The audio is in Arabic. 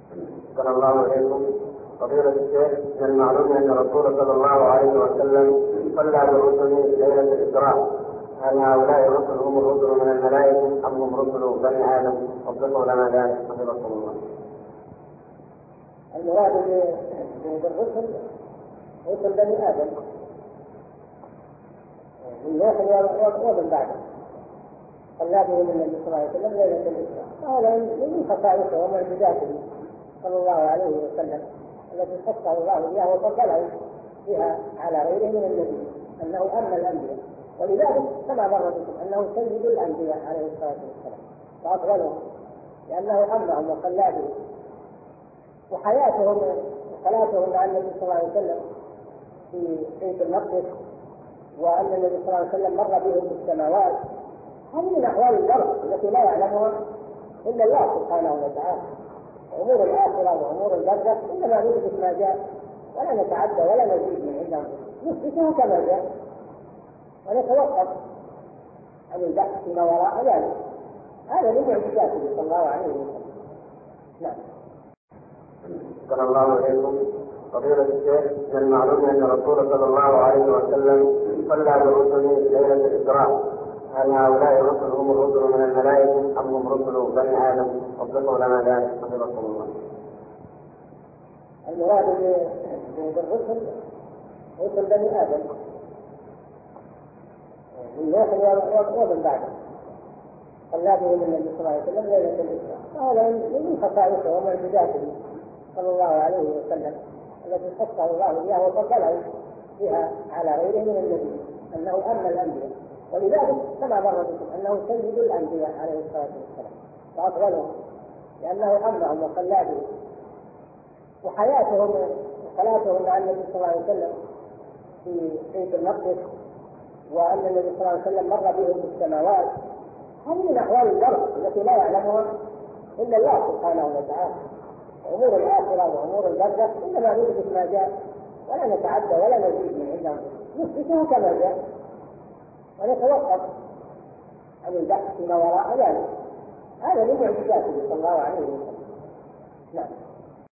صلى الله عليكم. فضيلة الشيخ، من المعلوم أن الرسول صلى الله عليه وسلم صلى بالرسل ليلة الإسراء، هل هؤلاء الرسل هم الرسل من الملائكة أم هم رسل بني آدم؟ وضحوا لنا ذلك حفظكم الله. المراد بالرسل رسل بني آدم من نوح ومن بعده، صلى بهم النبي صلى الله عليه وسلم ليلة الإسراء، هذا من خصائصه ومعجزاته صلى الله عليه وسلم التي خصه الله بها وفضله بها على غيره من النبي، أنه أمن الأنبياء، ولذلك كما مر بكم أنه سيد الأنبياء عليه الصلاة والسلام وأفضلهم، لأنه أمنهم وصلى بهم. وحياتهم وصلاتهم مع النبي صلى الله عليه وسلم في بيت المقدس، وأن النبي صلى الله عليه وسلم مر بهم في السماوات، هذه من أحوال البر التي لا يعلمها إلا الله سبحانه وتعالى. أمور الآخرة وأمور البرزخ إنما نثبت ما جاء ولا نتعدى ولا نزيد من عندنا، نثبته كما جاء ونتوقف عن البحث فيما وراء ذلك. هذا من معجزاته صلى الله عليه وسلم. نعم. صلى الله عليكم. فضيلة الشيخ، من المعلوم أن الرسول صلى الله عليه وسلم صلى بالرسل ليلة الإسراء، هل هؤلاء الرسل هم الرسل من الملائكة أم هم رسل بني آدم؟ وضحوا لنا ذلك حفظكم الله. المراد بالرسل رسل بني آدم من نوح ومن بعده، صلى بهم النبي صلى الله عليه وسلم ليلة الإسراء، هذا من خصائصه ومعجزاته صلى الله عليه وسلم التي خصه الله بها وفضله بها على غيره من النبي، أنه أمن الأنبياء، ولذلك كما مر بكم أنه سيد الأنبياء عليه الصلاة والسلام وأفضلهم، لأنه أمنهم وصلى بهم. وحياتهم وصلاتهم مع النبي صلى الله عليه وسلم في بيت المقدس، وأن النبي صلى الله عليه وسلم مر بهم في السماوات، هذه من أحوال البر التي لا يعلمها إلا الله سبحانه وتعالى. أمور الآخرة وأمور البرزخ إنما نثبت ما جاء ولا نتعدى ولا نزيد من عندنا، نثبته كما جاء ونتوقف عن البحث فيما وراء ذلك. هذا من معجزاته صلى الله عليه وسلم. نعم.